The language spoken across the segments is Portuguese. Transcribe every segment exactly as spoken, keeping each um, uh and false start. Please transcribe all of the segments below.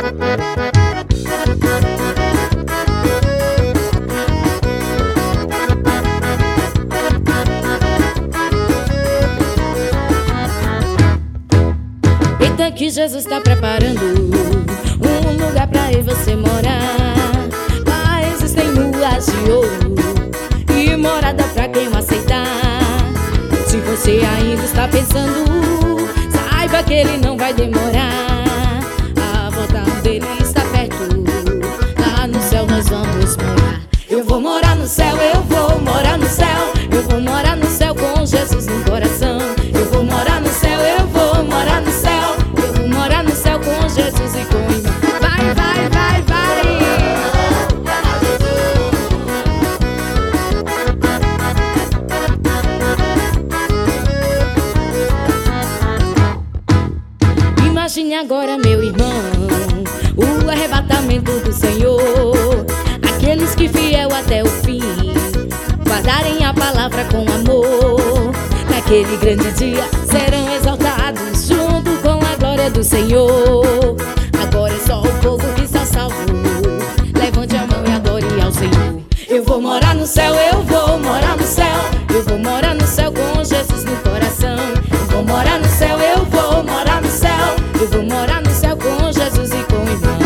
Eita, que Jesus tá preparando um lugar pra eu e você morar. Lá existem ruas de ouro e morada pra quem o aceitar. Se você ainda está pensando, saiba que ele não vai demorar. A volta dele está perto, lá no céu nós vamos morar. Eu vou morar no céu, eu vou morar no céu. Eu vou morar no céu com Jesus no coração. Eu vou morar no céu, eu vou morar no céu. Eu vou morar no céu com Jesus e com o irmão. Vai, vai, vai, vai. Imagine agora, meu irmão, o arrebatamento do Senhor. Aqueles que fiel até o fim guardarem a palavra com amor, naquele grande dia serão exaltados junto com a glória do Senhor. Agora é só o povo que está salvo, levante a mão e adore ao Senhor. Eu vou morar no céu, eu vou morar no céu. Eu vou morar no céu com Jesus no coração. Eu vou morar no céu, eu vou morar no céu. Eu vou morar no céu com Jesus e com o irmão.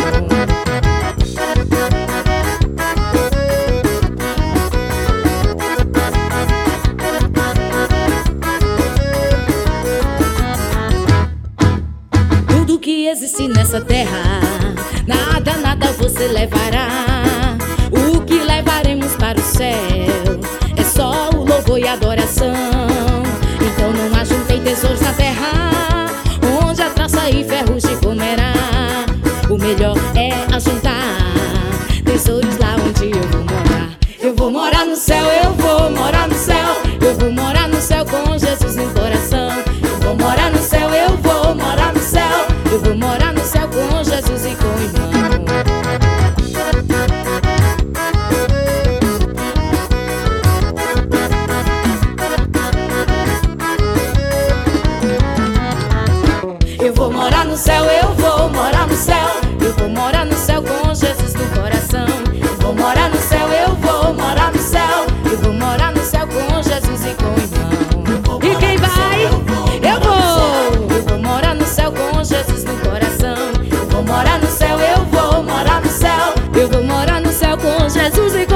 Tudo que existe nessa terra, nada, nada você levará. O que levaremos para o céu é só o louvor e adoração. Então não ajuntem tesouros na terra, onde a traça e ferrugem comerá. O melhor é ajuntar tesouros lá onde eu vou morar. Eu vou morar no céu, eu vou morar no céu. Eu vou morar no céu com Jesus no coração. Eu vou morar no céu, eu vou morar no céu. Eu vou morar no céu com Jesus e com o irmão. Eu vou morar no céu, eu vou morar no céu. Eu vou morar no céu com Jesus no coração. Eu vou morar no céu, eu vou morar no céu. Eu vou morar no céu com Jesus e com o irmão. E quem vai? Eu vou. Eu vou morar no céu com Jesus no coração. Eu vou morar no céu, eu vou morar no céu. Eu vou morar no céu com Jesus e com